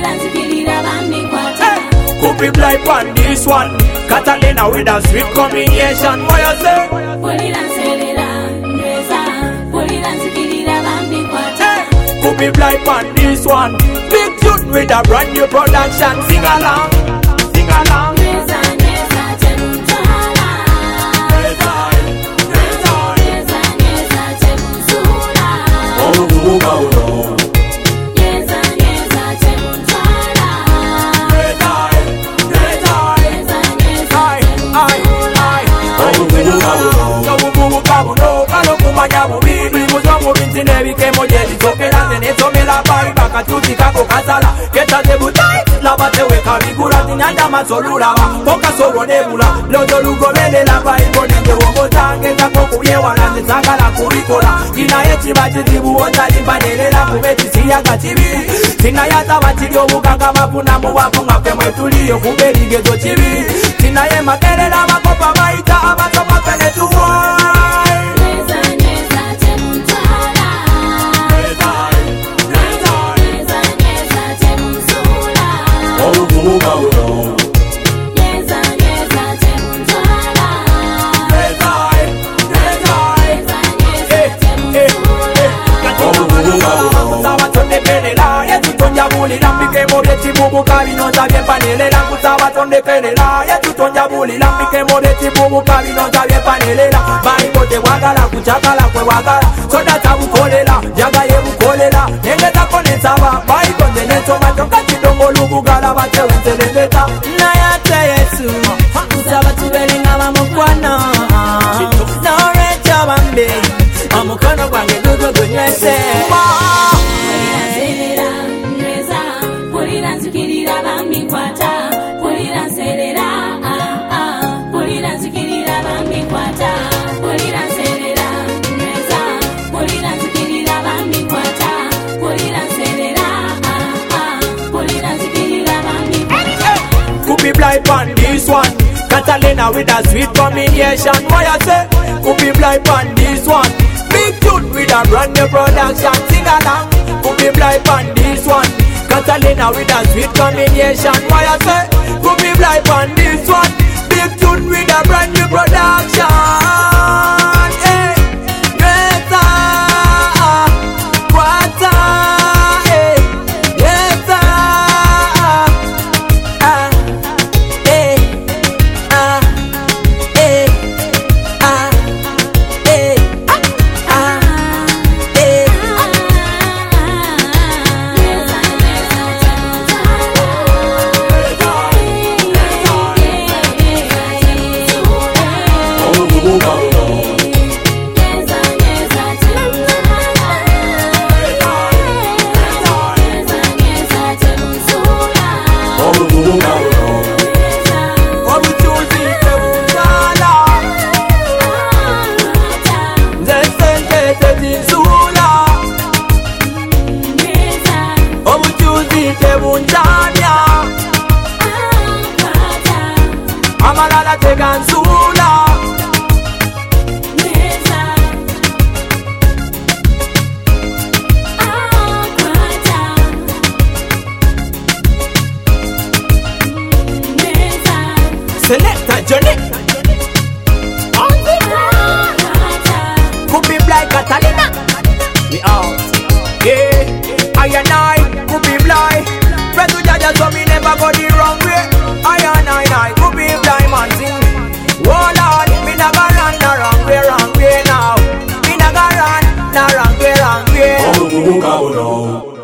Could be blind on this one. Catalina with a sweet combination. What you say? Could be blind on this one. Big tune with a brand new production. Sing along, sing along. Poca solo nebula, lodo lugomene la baibo nenge womotange kako kuyewana nzangala kurikola ina yechi bachizibu otali banelela kubeti siyaga chibi tina yata bachilyo buganga mafuna muwafunga kwe mwetuliyo kubeligezo chibi tina ye makelela makopa maita amasoma kene tuwai Bubuka bien panelela, kusaba tonde kelela. Ya tutonja buli lambike modeti bubuka binonza bien panelela. Baibo te wagala, kuchakala kwe wagala. Soda tabu kolela, jaga ye bukolela. Nengeta kone saba, baibo ndeneto machoka chidongo lubugala bate wenzelengeta. Na yate Yesu, kusaba tubelinga mamukwana. Na recha bambe, amukono kwange dugo gunywese. Blind on this one, Catalina with a sweet combination. What you say? Could be blind on this one. Big tune with a brand new production. Sing along. Could be blind on this one, Catalina with a sweet combination. What you say? Could be blind on this one. Big tune with a brand new production. Hey, Greta, Quata, hey, Greta. Amalala teganzula Selecta Johnny could be blind Catalina. Me out. Yeah, I and I could be blind. Pray to Jaja so me never go the wrong way. I and I could be blind man sing. Hold on, me never run the wrong way now. Me never run the wrong way.